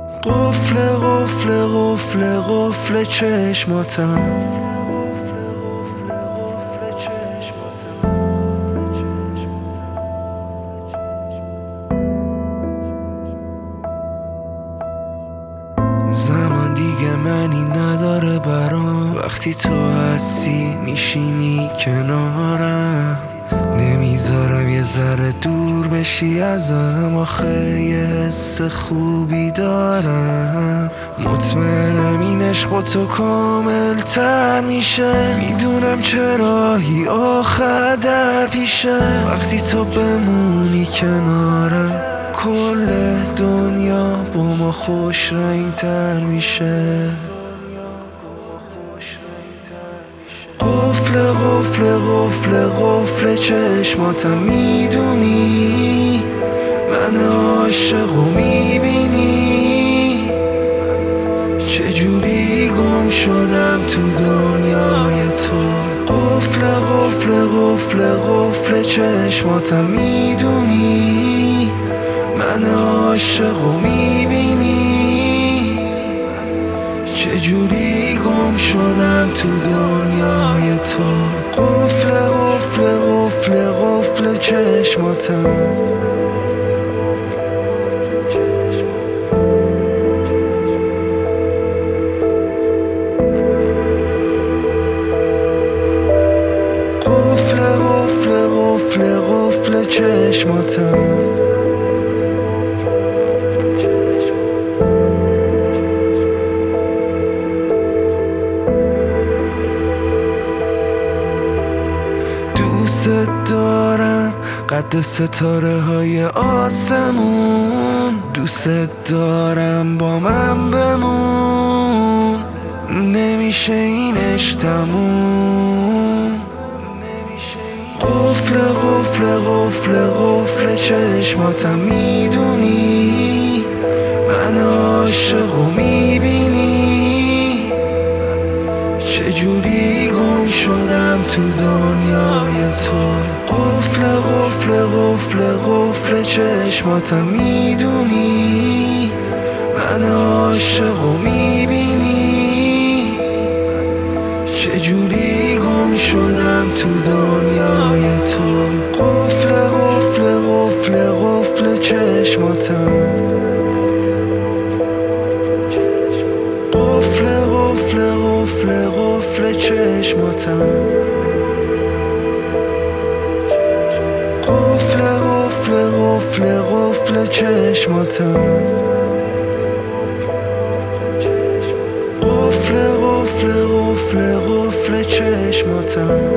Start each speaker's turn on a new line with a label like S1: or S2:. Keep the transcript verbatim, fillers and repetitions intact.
S1: قفل قفل قفل قفل چشماتم. زمان دیگه معنی نداره برام، وقتی تو هستی میشینی کنارم. نمیذارم یه ذره دور بشی ازم، آخه یه حس خوبی دارم. مطمئنم این عشق با تو کامل تر میشه، میدونم چراهی آخر در پیشه. وقتی تو بمونی کنارم کل دنیا با ما خوش رنگ تر میشه. قفل قفل قفل قفل چشماتم، میدونی من عاشق و میبینی چجوری گم شدم تو دنیای تو. قفل قفل قفل قفل چشماتم، میدونی من عاشق و میبینی چجوری گم شدم تو دنیای تو. قفل قفل قفل قفل چشماتم. قفل قفل قفل قفل چشماتم. دوست دارم قد ستاره های آسمون، دوست دارم با من بمون. نمیشه این عشق تموم. قفل قفل قفل قفل چشماتم، میدونی من عاشق و میبینی چجوری گم شدم تو دنیای تو. قفل قفل قفل قفل چشماتم، میدونی من عاشق و میبینی چجوری گم شدم تو دنیای تو. قفل قفل قفل قفل چشماتم. قفل قفل قفل قفل چشماتم. قفل قفل قفل قفل چشماتم. قفل قفل قفل قفل چشماتم.